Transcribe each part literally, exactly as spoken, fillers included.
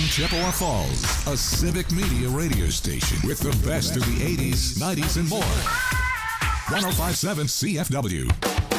Chippewa Falls, a civic media radio station with the best of the eighties, nineties, and more. one oh five point seven C F W.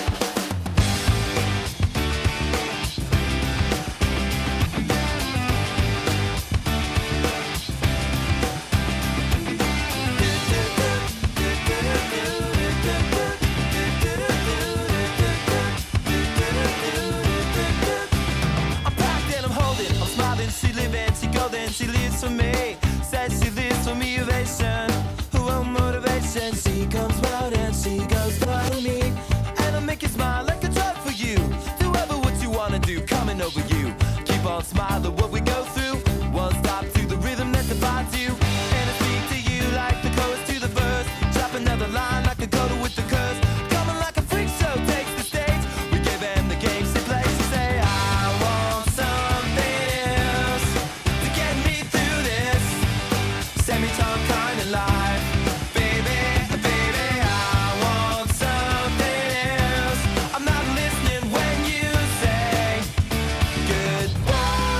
She lives for me, says she lives for me, ovation. Who won't motivation? She comes round and she goes for me. And I'll make you smile like a drug for you. Do ever what you wanna do, coming over you. Keep on smiling what we go through. One stop to the rhythm that defines you. And I speak to you like the chorus to the verse. Drop another line like a coda with the curse. Coming like a freak show takes the stage. We give them the games they play. She say, I want something else to get me through this semi-tongue kind of life. Baby, baby, I want something else. I'm not listening when you say goodbye.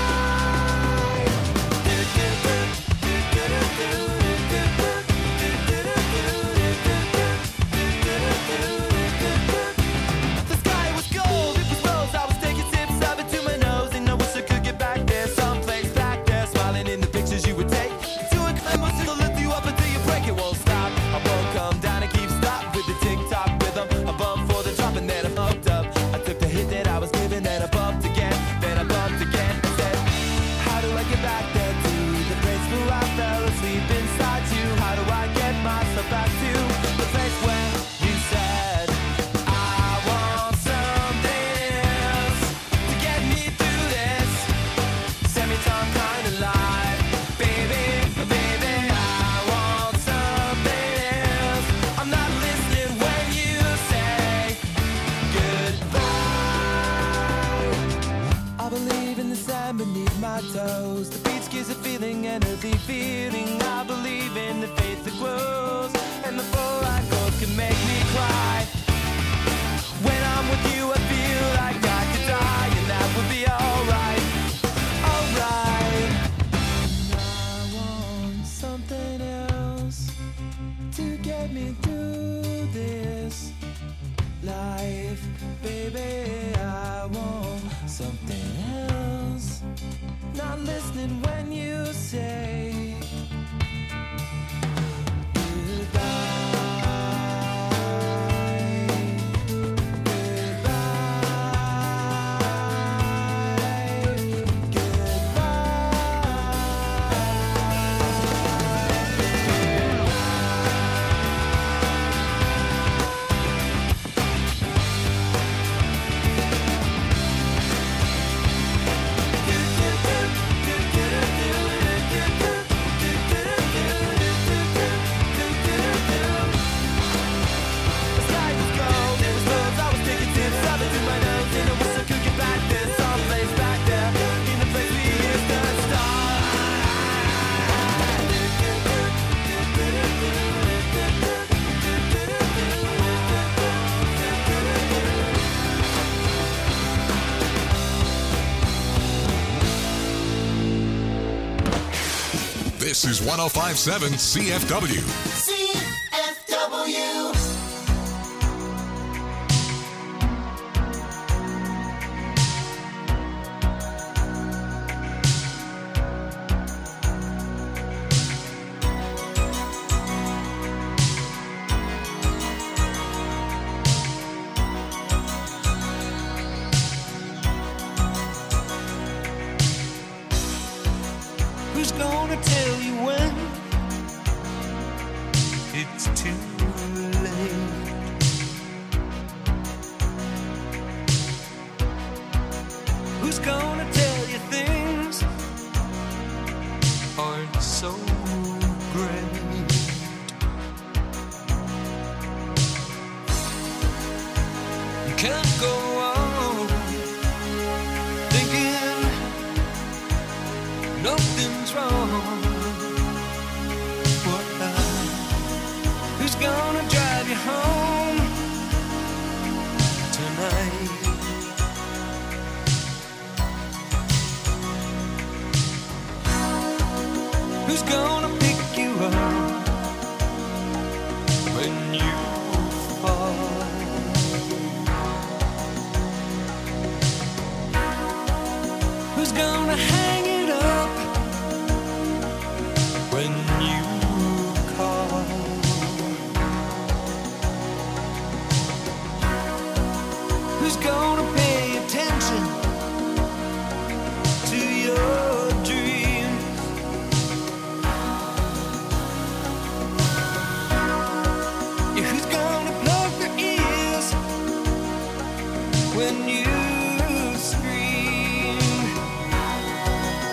The sky was gold, it was rose. I was taking sips of it to my nose, and I wish I could get back there, someplace back there, smiling in the pictures you would take. To a climb, will lift you up until you break. It won't stop. I won't come down and keep stop with the tick-tock rhythm. I bumped for the drop and then I bumped up. I took the hit that I was given, then I bumped again, then I bumped again. I said, how do I get back there to the place where I fell asleep inside you? How do I get myself back to the place where you said I want something else to get me through this semi-tongue kind of life? Baby, baby, I want something else. I'm not listening when you say goodbye. I believe in the sand beneath my toes. The beach gives a feeling, an earthy feeling. I believe in the faith that grows, and the full line goes can make me cry. When I'm with you, I feel like I could die, and that would be alright, alright. I want something else to get me through this life, baby. I want something else. Not listening when you say This is one oh five point seven C F W. C F W. Who's gonna tell you when it's too late? Who's gonna tell you things aren't so great? You can't go on thinking nothing's wrong. What? Who's gonna drive you home tonight? Who's gonna pick you up when you fall? Who's gonna hang it up when you call? Who's gonna pay attention to your dreams? Yeah, who's gonna plug their ears when you scream?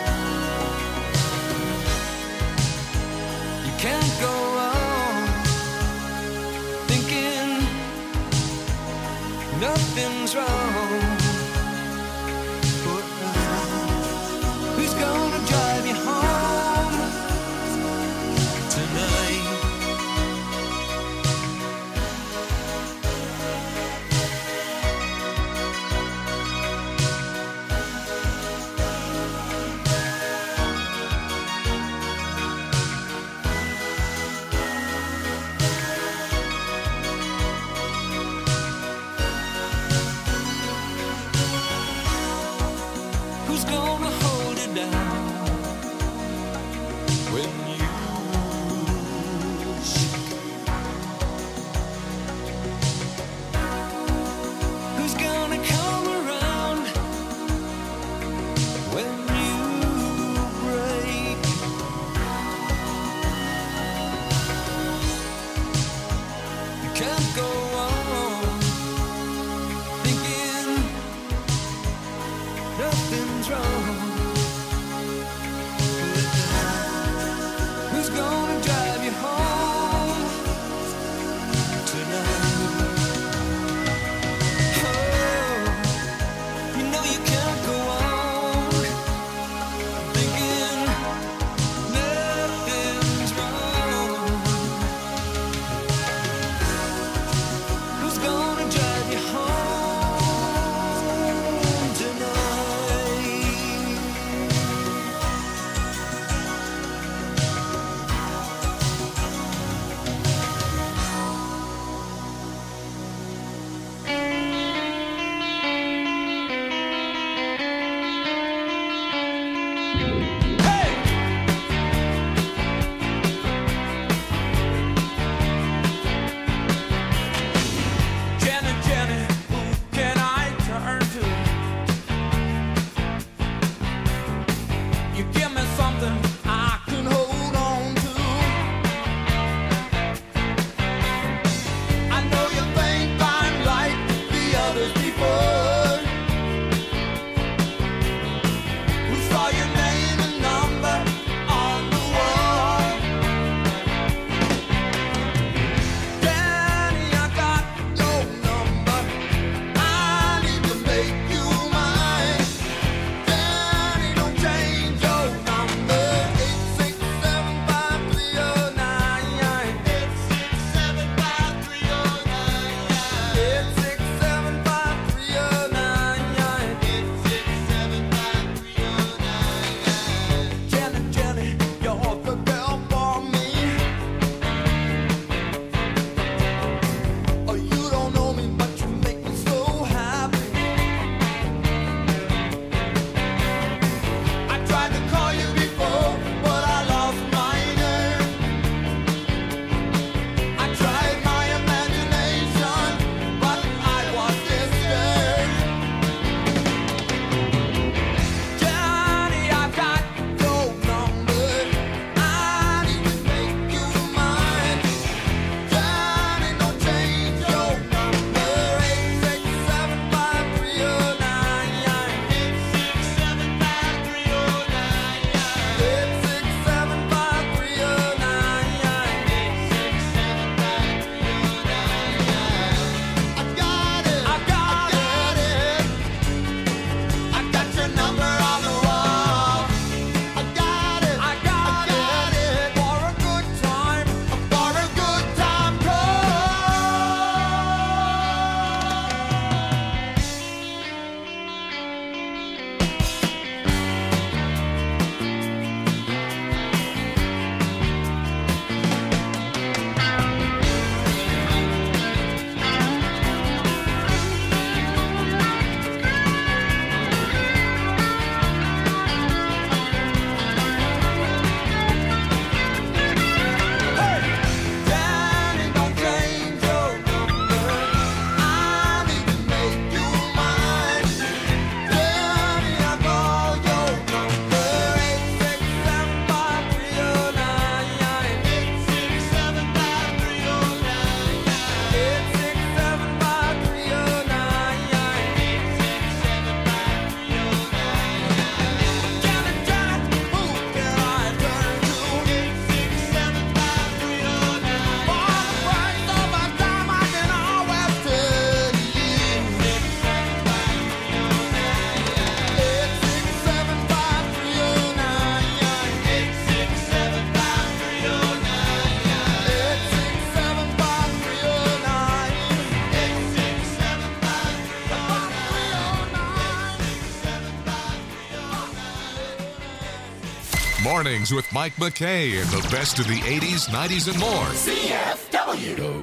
Mornings with Mike McKay and the best of the eighties, nineties, and more. C F W.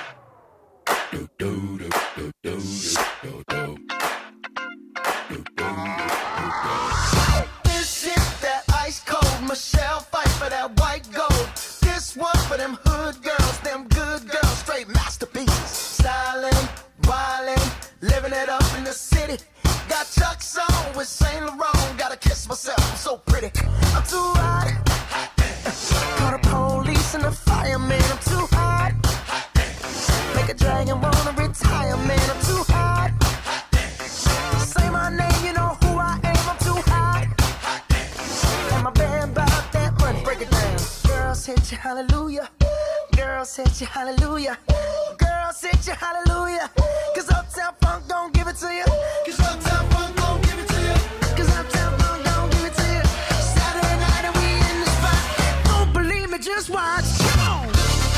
This is that ice cold Michelle fight for that white gold. This one for them hood girls, them good girls, straight masterpieces. Styling, wildin', living it up in the city. Got Chuck's on with Saint Laurent. Gotta kiss myself, I'm so pretty. I'm too hot. Call the police and the fireman. I'm too hot. Make a dragon wanna retire, man. I'm too hot. Say my name, you know who I am. I'm too hot. And my band bought that money. Break it down. Girls hit you, hallelujah. Girls hit you, hallelujah. Girls hit you, hallelujah. Cause Uptown Funk don't give it to you. Cause Uptown Funk don't give it to you. Cause Uptown Funk don't give it to you. Saturday night and we in the spot. Don't believe me, just watch. Come on.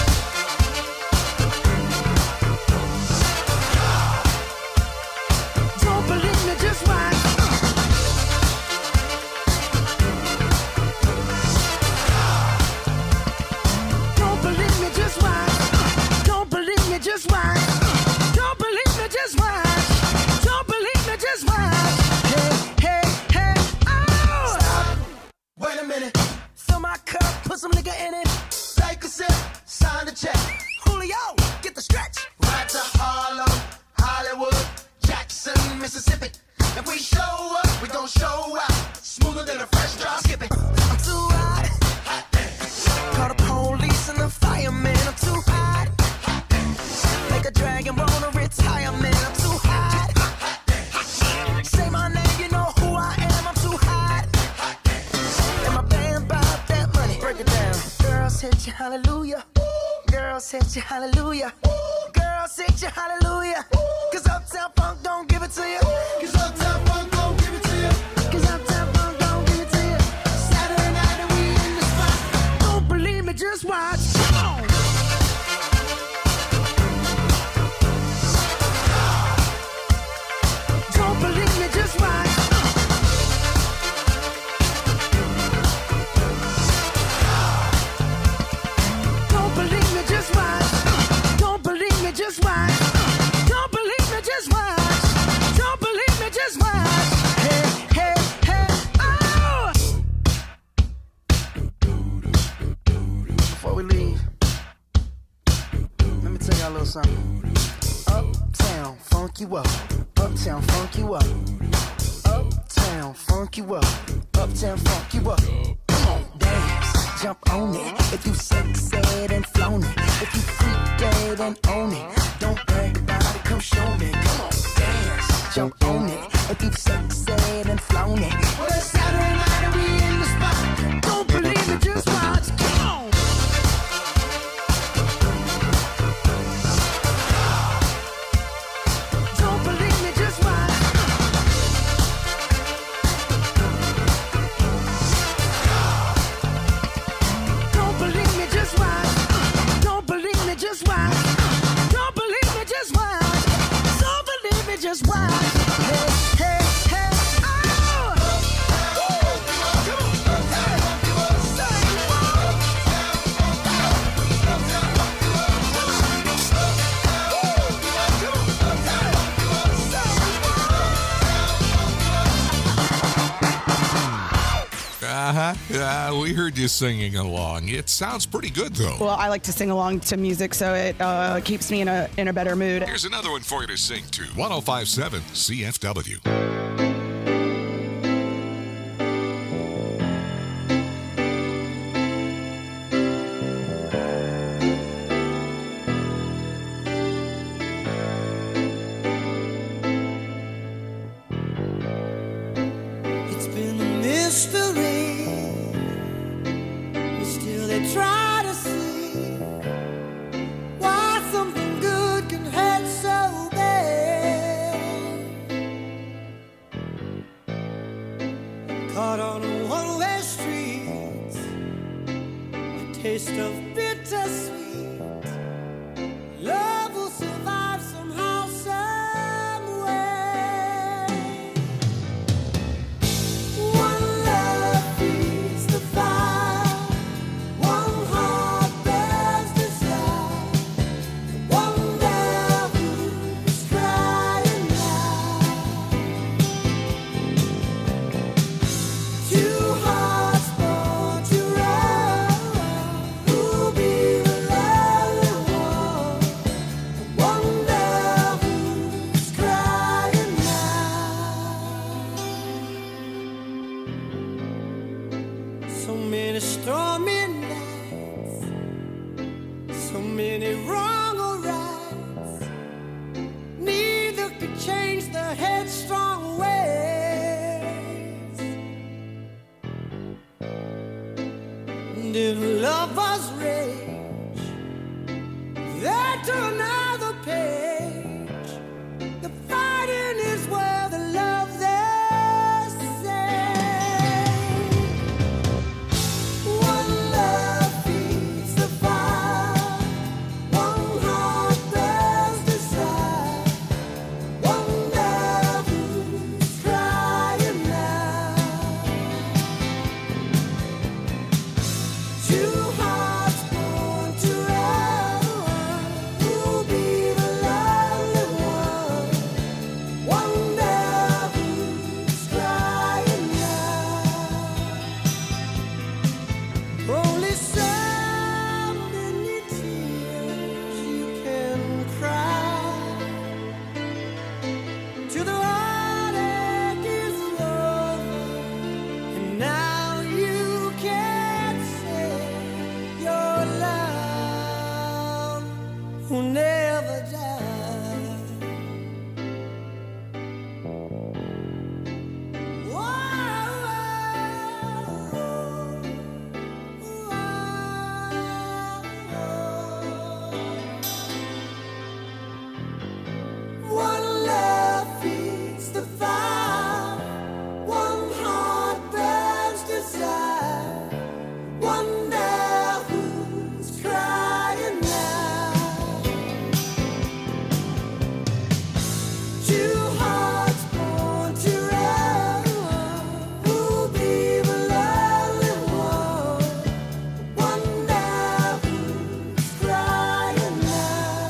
Don't believe me, just watch. Don't believe me, just watch. Don't believe me, just watch. Don't believe me, just watch. Don't believe me, just watch. Hey, hey, hey, oh! Stop. Wait a minute. Fill my cup, put some nigga in it. Take a sip, sign the check. Julio, get the stretch. Right to Harlem, Hollywood, Jackson, Mississippi. If we show up, we gon' show out. Smoother than a fresh drop. Skip it. I'm too hot. Call the police and the fireman. I'm too hot. Make a dragon wanna retire, man. I'm too hot. Say my name, you know who I am. I'm too hot. And my band bought that money. Break it down. Girls hit you, hallelujah. Girls hit you, hallelujah. Girls hit you, hallelujah. Cause Uptown Funk don't give it to you. Cause Uptown Funk don't give it to you. Cause Uptown Funk don't give it to you. Saturday night and we in the spot. Don't believe me, just watch. Come on. Don't believe me, just watch. Don't believe me, just watch. Don't believe me, just watch. Don't believe me, just watch. Don't believe me, just watch. Hey, hey, hey, oh! Before we leave, let me tell y'all a little something. Uptown, funk you up. Uptown, funk you up. Uptown, funk you up. Uptown, funk you up. Come on, dance, jump on it. If you sexed and flown it. If you freak dead and own it. Don't brag about it, come show me. Come on, dance, jump on it. If you sexed and flown it. Well, it's Saturday night and we in the spot. Don't believe it, just watch. Come on. Don't believe me, just watch. Don't believe me, just watch. Don't believe me, just watch. Don't believe me, just watch. Don't believe me, just watch. Hey, hey, hey, oh! Uh-huh. Uh, we heard you singing along. It sounds pretty good, though. Well, I like to sing along to music, so it uh, keeps me in a in a better mood. Here's another one for you to sing to. one oh five point seven C F W. It's been a mystery, but still they try to see why something good can hurt so bad. Caught on a one-way street, a taste of bittersweet. Love will survive somehow, some way. One love feeds the fire. stormy nights, so many wrong or rights, neither could change the headstrong ways. And if love was rage, then to another page, the fighting is where the love they say. One love feeds the fire, one heart bears desire, one love who's crying now. Two hearts born to run, who'll be the lonely one? One love who's crying now. Only so many tears you can cry till the heartache is over, and now you can't say your love will never die. One love feeds the fire, one heart burns desire, one love who's crying now. Two hearts born to run, who'll be the lonely one? One love who's crying now.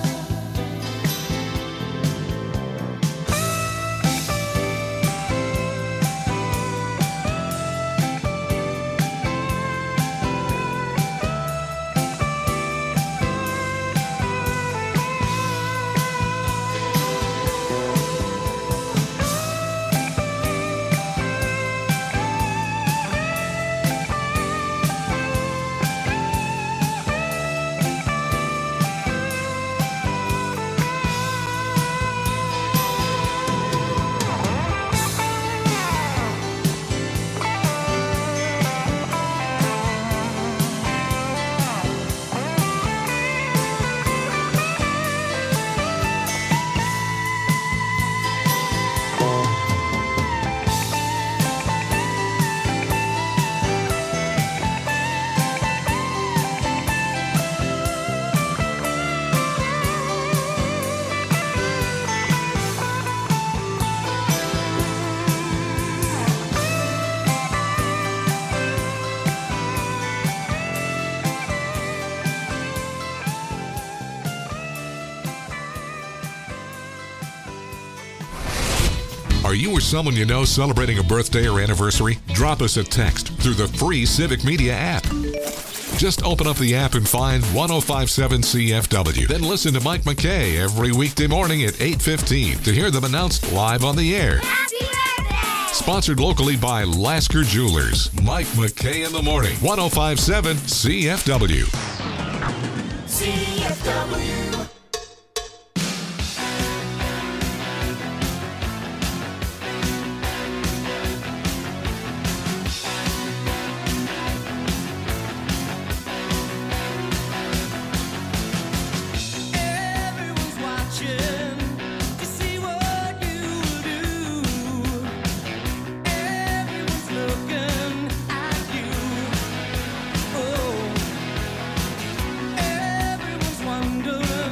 Are you or someone you know celebrating a birthday or anniversary? Drop us a text through the free Civic Media app. Just open up the app and find one oh five seven C F W. Then listen to Mike McKay every weekday morning at eight fifteen to hear them announced live on the air. Happy birthday! Sponsored locally by Lasker Jewelers. Mike McKay in the morning. one oh five seven C F W. C F W. Everyone's watching to see what you do. Everyone's looking at you. Oh, everyone's wondering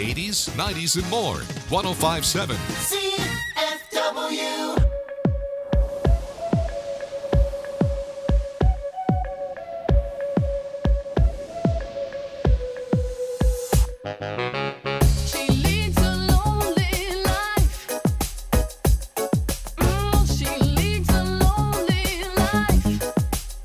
eighties, nineties, and more. one oh five point seven. C F W. She leads a lonely life. Mm, she leads a lonely life.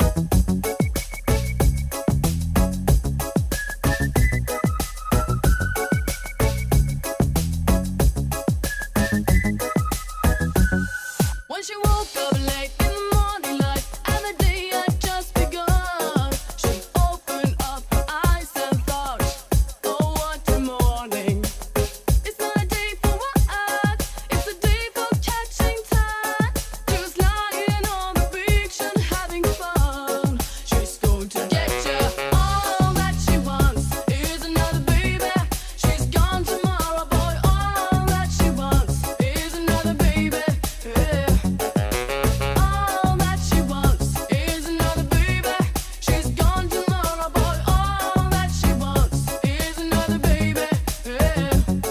When she woke up late in the morning light and the day had just begun, she opened up her eyes and thought, oh, what a morning. It's not a day for work, it's a day for catching time. She was lying on the beach and having fun. She's going to get you. All that she wants is another baby. She's gone tomorrow, boy. All that she wants is another baby. Yeah. All that she wants is another baby. She's gone tomorrow, boy. All that she wants is another baby. Yeah.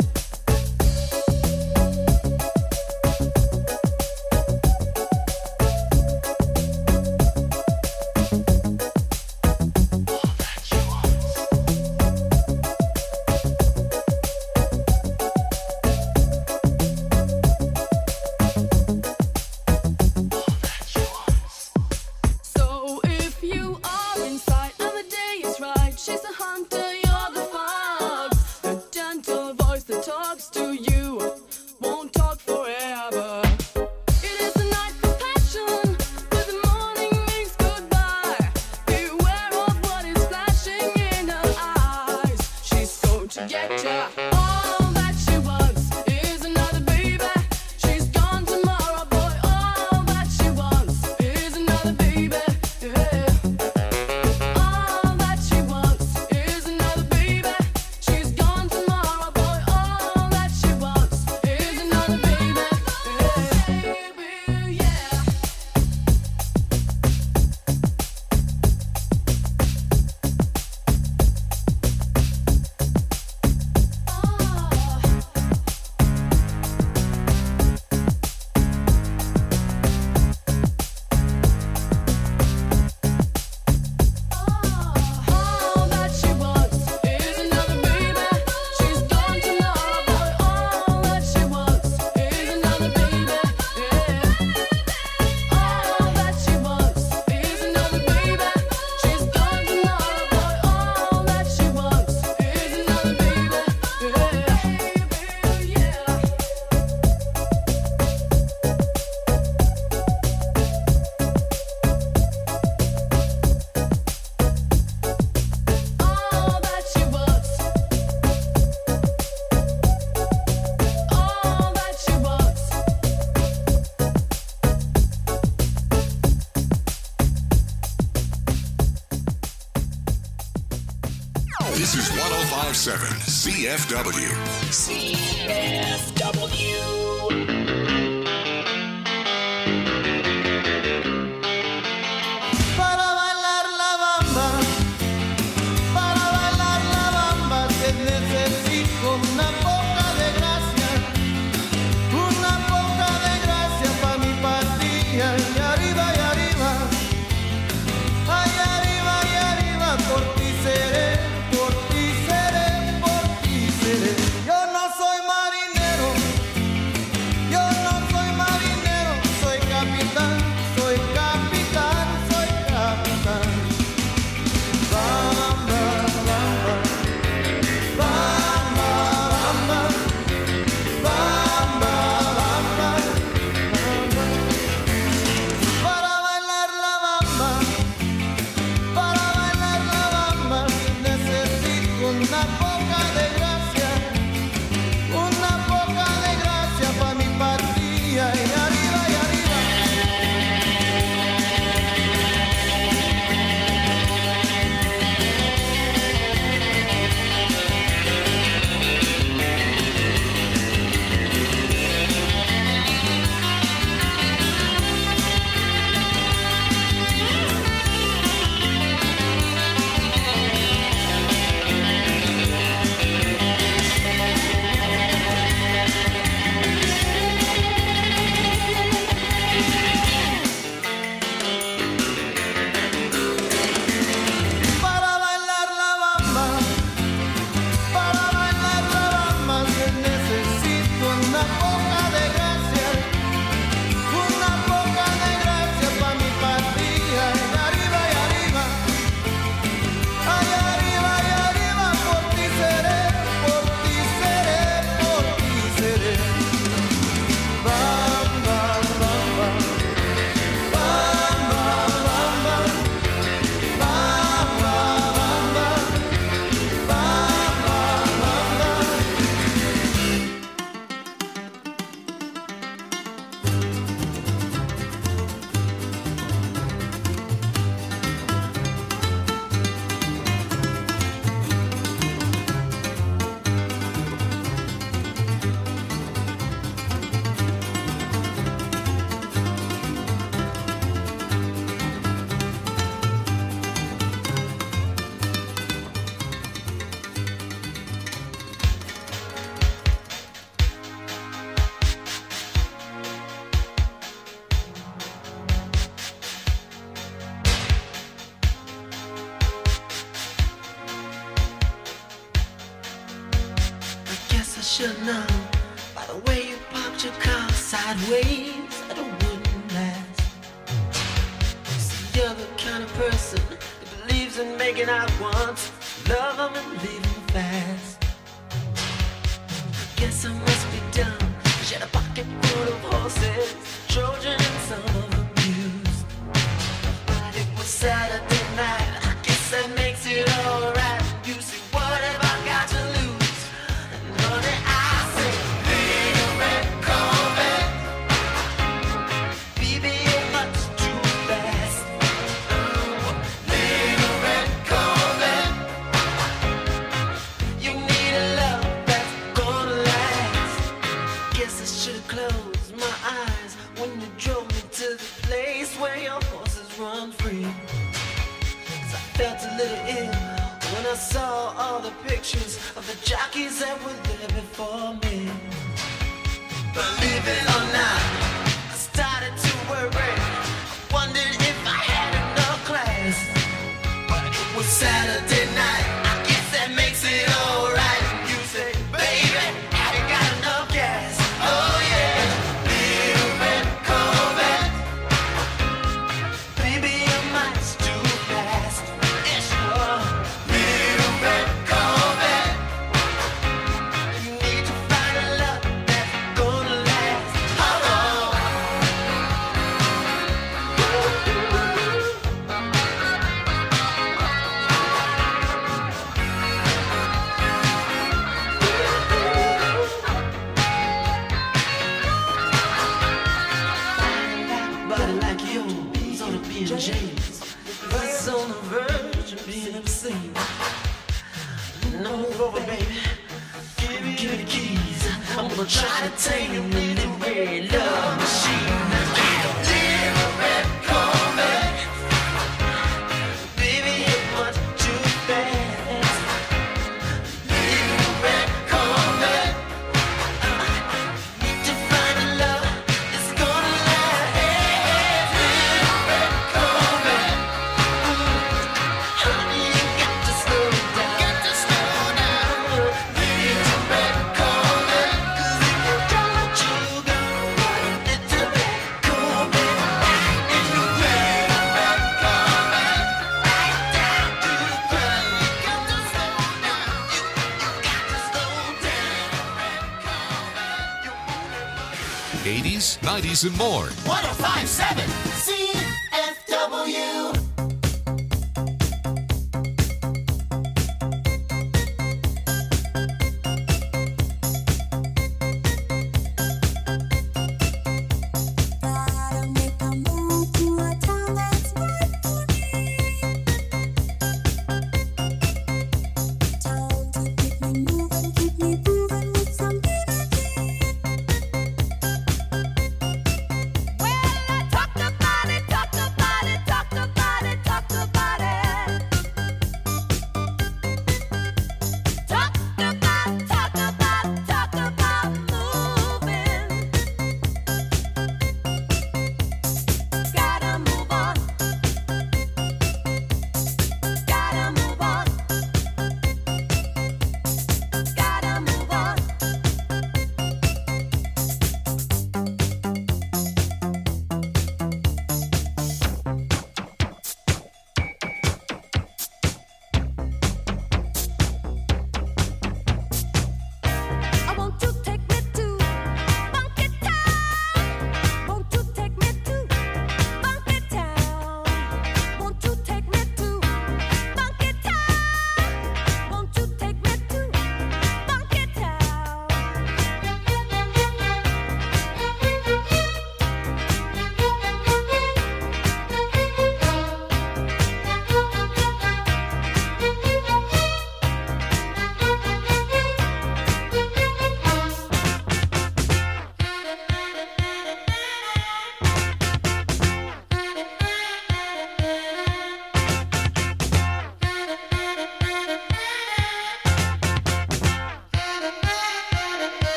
So if you are inside and the day is right, she's a hunter, you're the fox. The gentle voice that talks to you won't talk forever. It is a night for passion, but the morning means goodbye. Beware of what is flashing in her eyes. She's going to get ya. All that she wants is another baby. She's gone tomorrow, boy. All that she wants is another baby. Yeah. All that she wants is another baby. She's gone tomorrow, boy. All that she wants is another baby. Yeah. Baby, yeah. All that she wants is another baby. She's gone tomorrow, boy. All that she wants is another baby. Yeah. All that she wants is another baby. She's gone tomorrow, boy. All that she wants is another baby. Yeah. Yeah. All that she wants. All that she wants. This is one oh five point seven C F W. C F W. Para bailar la bamba, para bailar la bamba te necesito una poca de gracia, una poca de gracia pa' mi patria. Y arriba y arriba, ay arriba y arriba, por ti seré, por ti seré, por ti seré. Yo no soy marinero, una poca de gracia, una poca de gracia pa' mi patria. Y arriba y arriba, ay arriba y arriba, por ti seré, por ti seré, por ti seré. Bam, bam, bam, bam. Bam, bam, bam, bam. Bam, bam, bam, bam. Bam, bam, bam, bam. I guess I should know by the way you parked your car sideways that it wouldn't last. See, you're the kind of person that believes in making out once, love 'em and leave 'em fast. I guess I must be dumb. She had a pocket full of horses, Trojan and some of them used. But it was Saturday night. I guess that makes it alright. You see, what have I got to lose? And honey, I say, little red Corvette, baby, you're much too fast. Little red Corvette, you need a love that's gonna last. Guess I should've closed my eyes when you drove me to the place where your horses run free. 'Cause I felt a little ill when I saw all the pictures of the jockeys that were there before me. Believe it or not, I started to worry. I wondered if I had enough class. But it was Saturday night. I guess that makes it alright. You say, baby, have you got enough gas? Oh yeah, little red Corvette, baby, you're much too fast. Yes, you are. Little red Corvette, you need to find a love that's gonna last. Hold on. Body like yours ought to be in James. It's on the verge of being obscene. No, move over, baby. Give me, give me the keys. I'm gonna try to tame you in the red love machine. Little red Corvette, baby, you're much too fast. Little red Corvette, need to find a love that's gonna last. Little red Corvette, honey, you got to slow down. Got to slow down. Little red Corvette, 'cause if you don't, you go. Little red Corvette, right in the red, red Corvette, right down to the ground. You got to slow down. You, you got to slow down. Red Corvette, you want it. eighties, nineties, and more. one oh five point seven C F W. Gotta make a move to a town that's right for me. Town to keep me moving, keep me grooving with some energy. Well, I talked about it, talked about it, talked about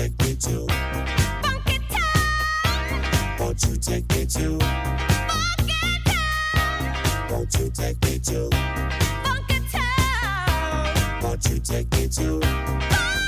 take me to Funky Town? Won't you take me to Funky Town? Won't you take me to Funky Town? Won't you take me to Funky Town?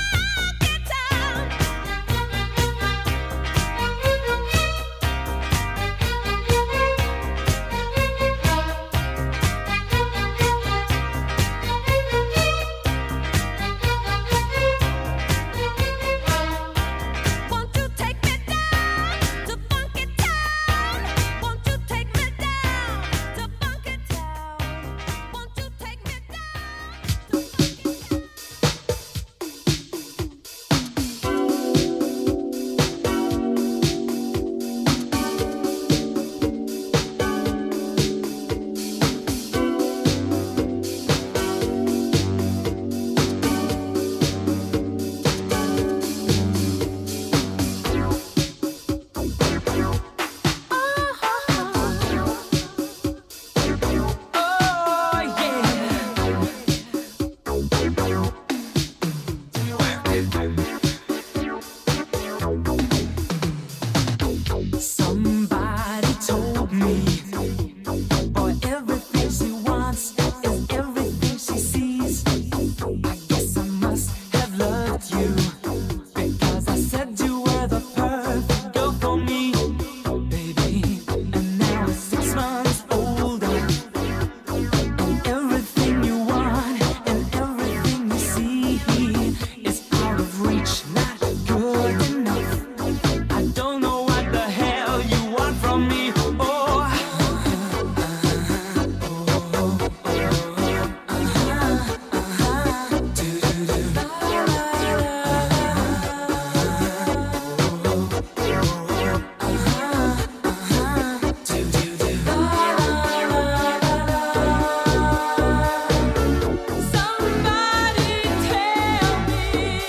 Won't you take me down to Funky Town? Won't you take me down to Funky Town? Won't you take me down to Funky Town? Somebody told me, boy, everything she wants is everything she sees. I guess I must have loved you because I said you were the perfect girl for me, baby. And now it's six months older, and everything you want and everything you see is out of reach, not good enough. I don't know what the hell you want from me. Oh, somebody tell me,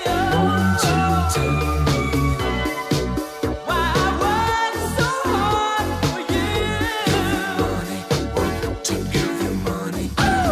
why I work so hard for you. to give you money.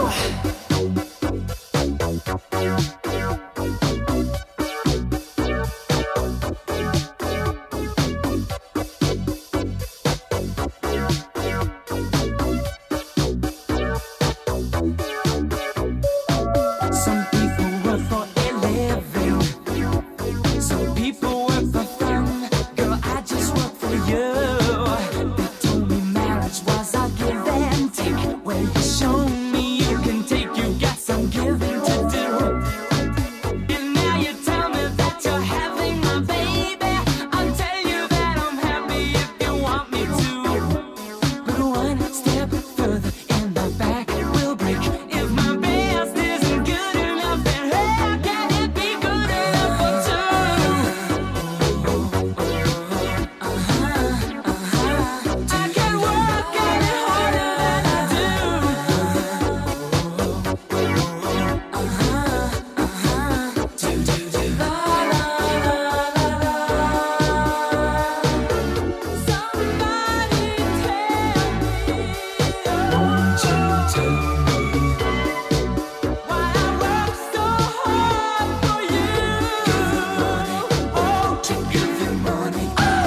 Some people work for a living. Some people work for fun. Girl, I just work for you. They told me marriage was a give and take. Well, you show me you can take. You got some giving to do. And now you tell me that you're having my baby. I'll tell you that I'm happy if you want me to. But one step further and the back will break. If my best isn't good enough, then how can it be good enough for two? I can work any harder than I do. Do, do, do. La, la, la, la, la. Somebody tell me, why I work so hard for you. Oh, To give you money.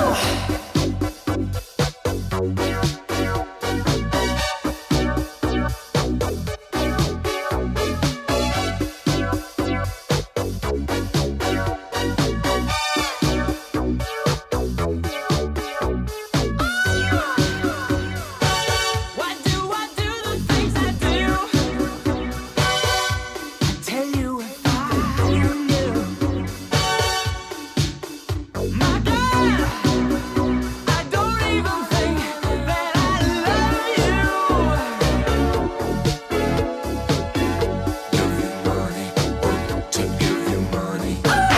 why do I do the things I do? I tell you if I knew, my God, I don't even think that I love you. Give you money. To give you money.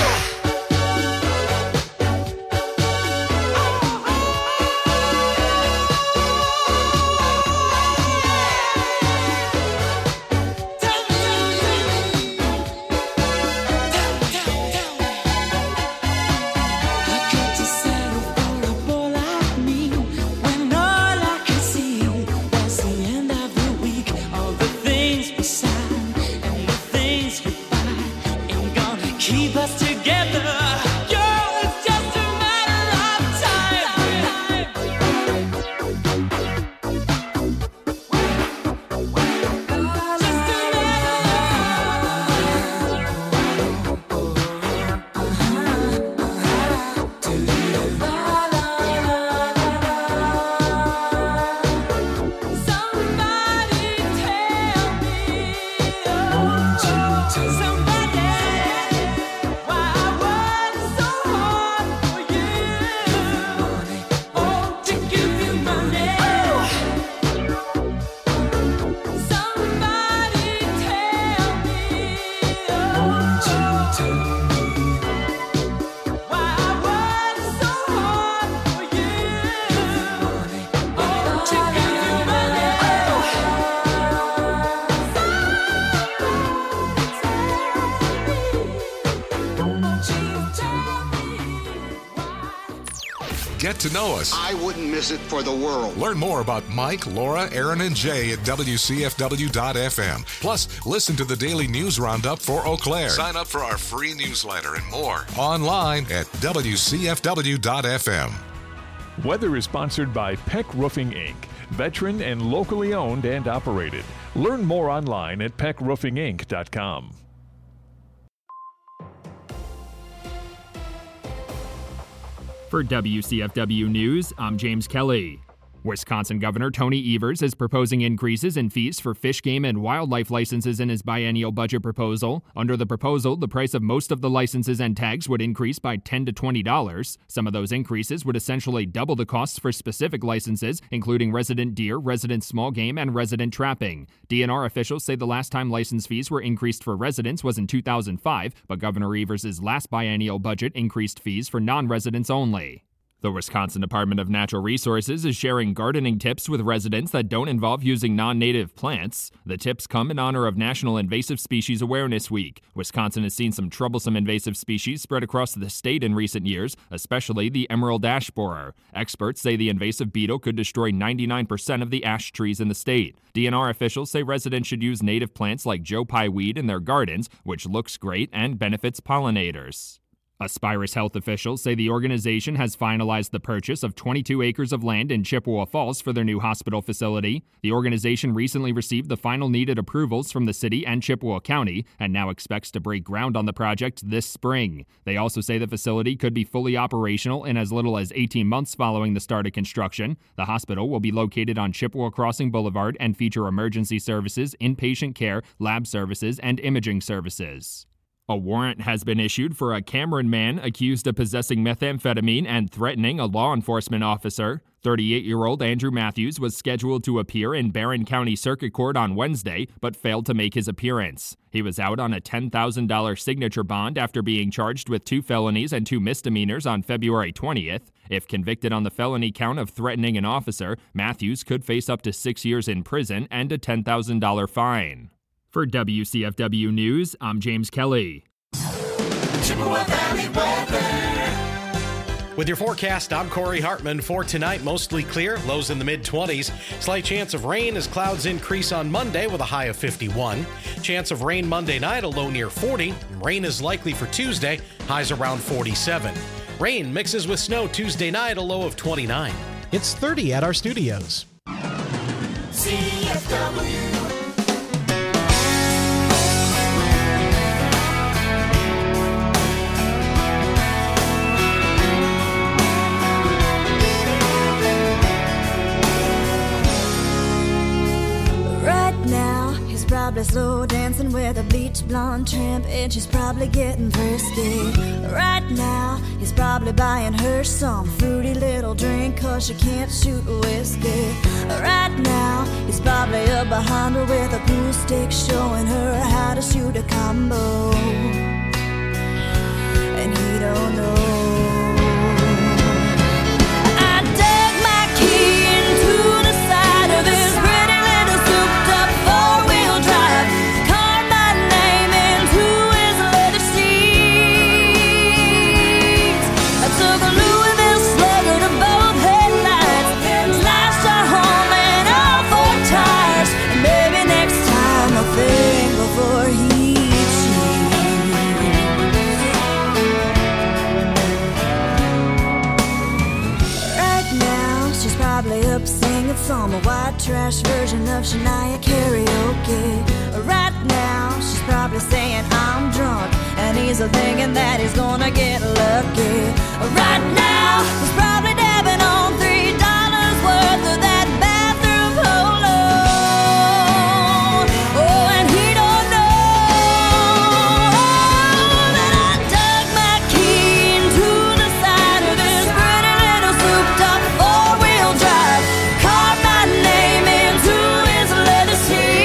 How could you settle for a boy like me when all I can see was the end of the week? All the things we sign and the things we buy ain't gonna keep us together. You're Get to know us. I wouldn't miss it for the world. Learn more about Mike, Laura, Aaron, and Jay at W C F W dot F M. Plus, listen to the daily news roundup for Eau Claire. Sign up for our free newsletter and more online at W C F W dot F M. Weather is sponsored by Peck Roofing, Incorporated. Veteran and locally owned and operated. Learn more online at peck roofing inc dot com. For W C F W News, I'm James Kelly. Wisconsin Governor Tony Evers is proposing increases in fees for fish, game, and wildlife licenses in his biennial budget proposal. Under the proposal, the price of most of the licenses and tags would increase by ten to twenty dollars. Some of those increases would essentially double the costs for specific licenses, including resident deer, resident small game, and resident trapping. D N R officials say the last time license fees were increased for residents was in two thousand five, but Governor Evers' last biennial budget increased fees for non-residents only. The Wisconsin Department of Natural Resources is sharing gardening tips with residents that don't involve using non-native plants. The tips come in honor of National Invasive Species Awareness Week. Wisconsin has seen some troublesome invasive species spread across the state in recent years, especially the emerald ash borer. Experts say the invasive beetle could destroy ninety-nine percent of the ash trees in the state. D N R officials say residents should use native plants like Joe Pye weed in their gardens, which looks great and benefits pollinators. Aspirus Health officials say the organization has finalized the purchase of twenty-two acres of land in Chippewa Falls for their new hospital facility. The organization recently received the final needed approvals from the city and Chippewa County and now expects to break ground on the project this spring. They also say the facility could be fully operational in as little as eighteen months following the start of construction. The hospital will be located on Chippewa Crossing Boulevard and feature emergency services, inpatient care, lab services, and imaging services. A warrant has been issued for a Cameron man accused of possessing methamphetamine and threatening a law enforcement officer. thirty-eight-year-old Andrew Matthews was scheduled to appear in Barron County Circuit Court on Wednesday, but failed to make his appearance. He was out on a ten thousand dollars signature bond after being charged with two felonies and two misdemeanors on February twentieth. If convicted on the felony count of threatening an officer, Matthews could face up to six years in prison and a ten thousand dollars fine. For W C F W News, I'm James Kelly. Chippewa Valley weather. With your forecast, I'm Corey Hartman. For tonight, mostly clear, lows in the mid-twenties. Slight chance of rain as clouds increase on Monday with a high of fifty-one. Chance of rain Monday night, a low near forty. Rain is likely for Tuesday, highs around forty-seven. Rain mixes with snow Tuesday night, a low of twenty-nine. It's thirty at our studios. C F W. Probably slow dancing with a bleach blonde tramp, and she's probably getting thirsty. Right now, he's probably buying her some fruity little drink, cause she can't shoot whiskey. Right now, he's probably up behind her with a pool stick, showing her how to shoot a combo. And he don't know. Some white trash version of Shania karaoke. Right now, she's probably saying I'm drunk, and he's thinking that he's gonna get lucky. Right now, he's probably dabbing on three dollars worth of that bathroom polo. Oh, and he don't know that I dug my key into the side of this pretty little souped-up four-wheel drive. Name into his leather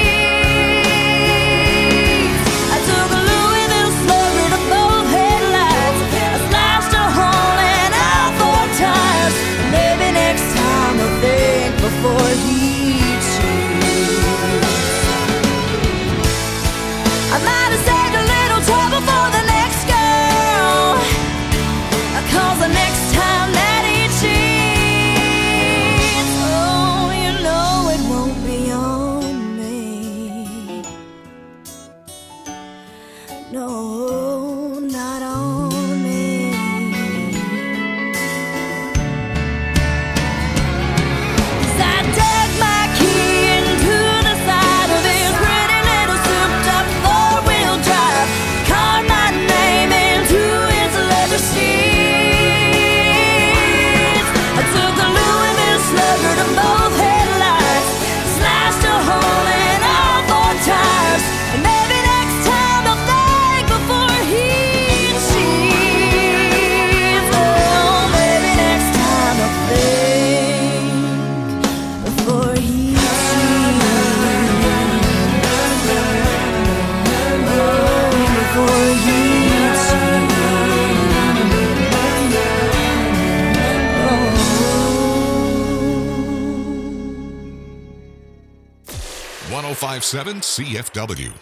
seats. I took a Louisville slugger to both headlights. I slashed a hole in all four tires. one oh five point seven C F W.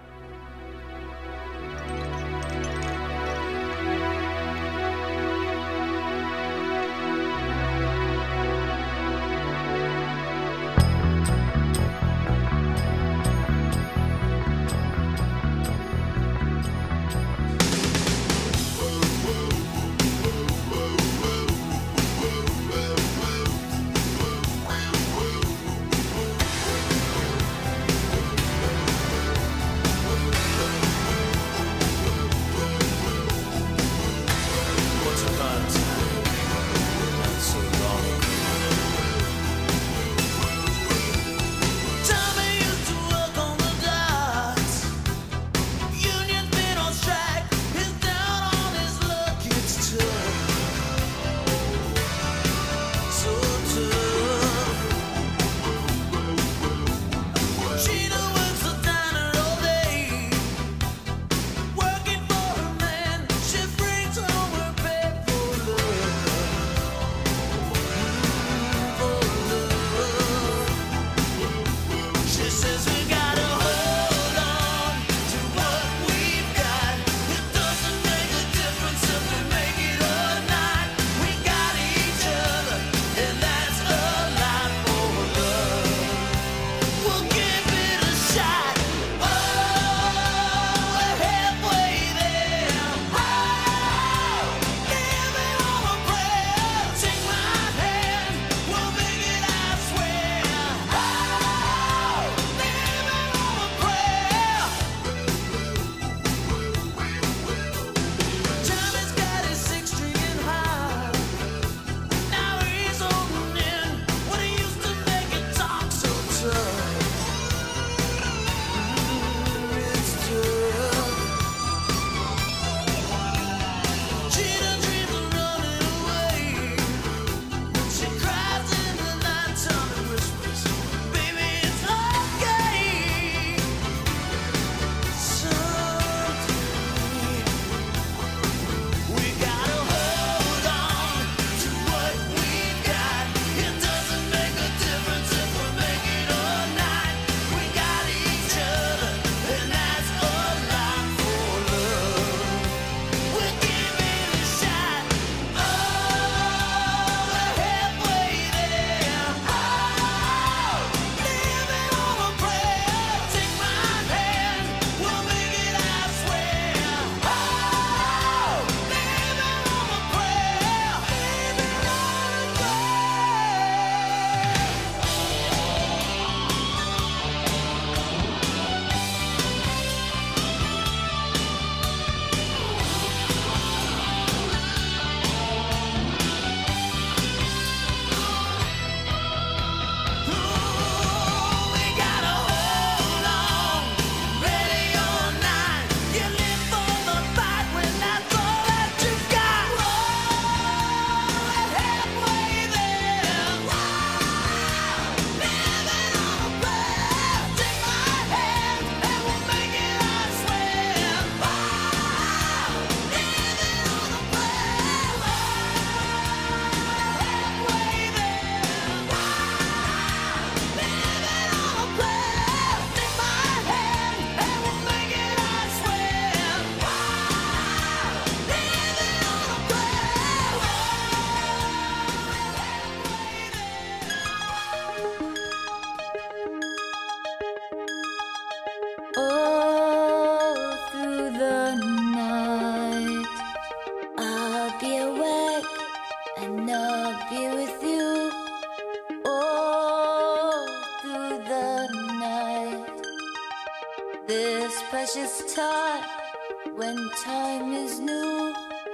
this precious time when time is new.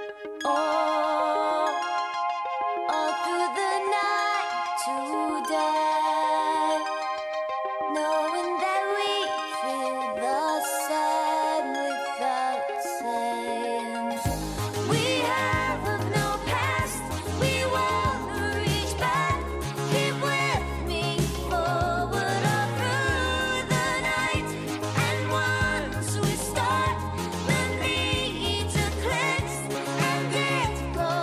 Oh, all through the night today, knowing that we feel the same without saying. We have no past, we wanna reach back. Keep with me forward all through the night. And once we start, the need to cleanse and get go.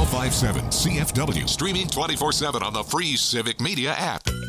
five seven C F W. Streaming twenty-four seven on the free Civic Media app.